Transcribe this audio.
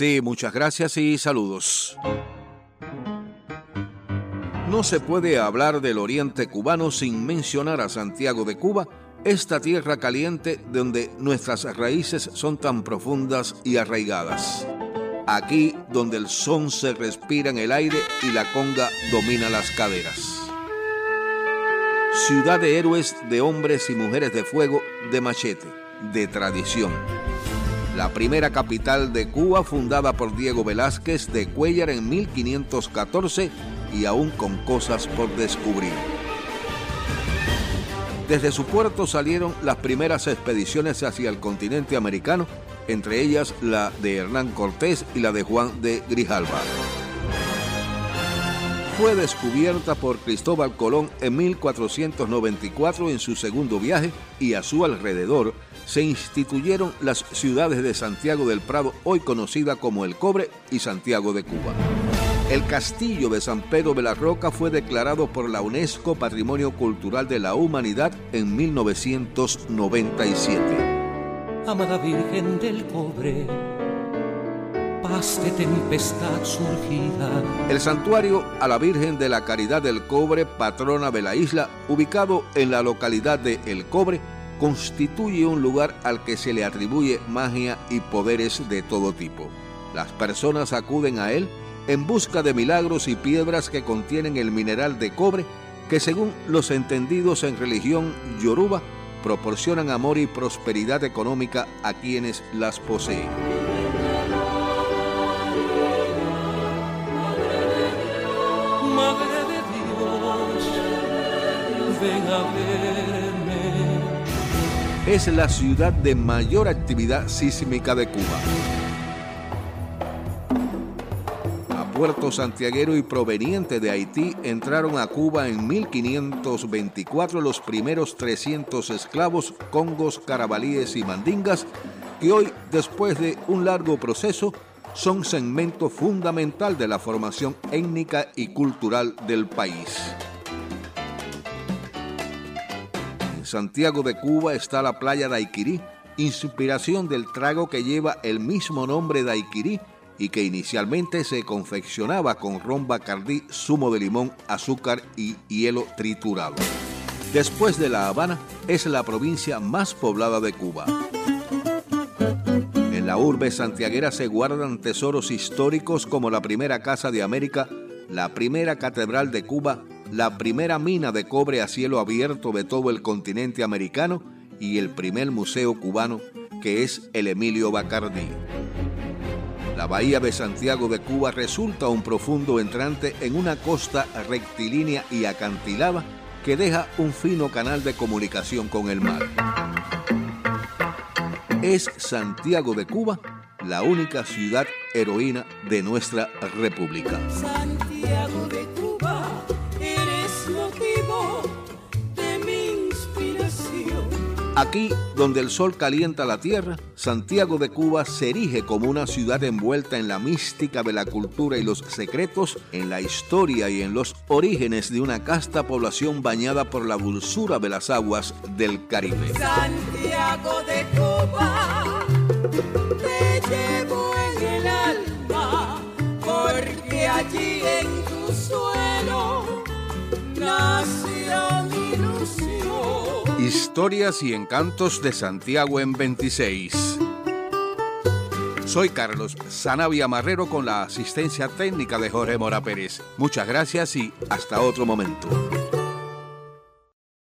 Sí, muchas gracias y saludos. No se puede hablar del oriente cubano sin mencionar a Santiago de Cuba, esta tierra caliente donde nuestras raíces son tan profundas y arraigadas. Aquí donde el son se respira en el aire y la conga domina las caderas. Ciudad de héroes, de hombres y mujeres de fuego, de machete, de tradición. La primera capital de Cuba, fundada por Diego Velázquez de Cuéllar en 1514 y aún con cosas por descubrir. Desde su puerto salieron las primeras expediciones hacia el continente americano, entre ellas la de Hernán Cortés y la de Juan de Grijalva. Fue descubierta por Cristóbal Colón en 1494 en su segundo viaje y a su alrededor se instituyeron las ciudades de Santiago del Prado, hoy conocida como El Cobre, y Santiago de Cuba. El castillo de San Pedro de la Roca fue declarado por la UNESCO Patrimonio Cultural de la Humanidad en 1997. Amada Virgen del Cobre, paz de tempestad surgida. El santuario a la Virgen de la Caridad del Cobre, patrona de la isla, ubicado en la localidad de El Cobre, constituye un lugar al que se le atribuye magia y poderes de todo tipo. Las personas acuden a él en busca de milagros y piedras que contienen el mineral de cobre que, según los entendidos en religión yoruba, proporcionan amor y prosperidad económica a quienes las poseen. Madre de Dios, ven a verme. Es la ciudad de mayor actividad sísmica de Cuba. Puerto santiaguero y proveniente de Haití entraron a Cuba en 1524 los primeros 300 esclavos, congos, carabalíes y mandingas, que hoy, después de un largo proceso, son segmento fundamental de la formación étnica y cultural del país. En Santiago de Cuba está la playa Daiquirí, inspiración del trago que lleva el mismo nombre Daiquirí, y que inicialmente se confeccionaba con ron Bacardí, zumo de limón, azúcar y hielo triturado. Después de La Habana, es la provincia más poblada de Cuba. En la urbe santiaguera se guardan tesoros históricos como la primera Casa de América, la primera Catedral de Cuba, la primera mina de cobre a cielo abierto de todo el continente americano y el primer museo cubano, que es el Emilio Bacardí. La bahía de Santiago de Cuba resulta un profundo entrante en una costa rectilínea y acantilada que deja un fino canal de comunicación con el mar. Es Santiago de Cuba la única ciudad heroína de nuestra república. Santiago de Cuba, eres motivo de mi inspiración. Aquí, donde el sol calienta la tierra, Santiago de Cuba se erige como una ciudad envuelta en la mística de la cultura y los secretos, en la historia y en los orígenes de una casta población bañada por la dulzura de las aguas del Caribe. Santiago de Cuba, te llevo en el alma, porque allí en tu suelo nació mi ilusión. Historias y encantos de Santiago en 26. Soy Carlos Sanabria Marrero con la asistencia técnica de Jorge Mora Pérez. Muchas gracias y hasta otro momento.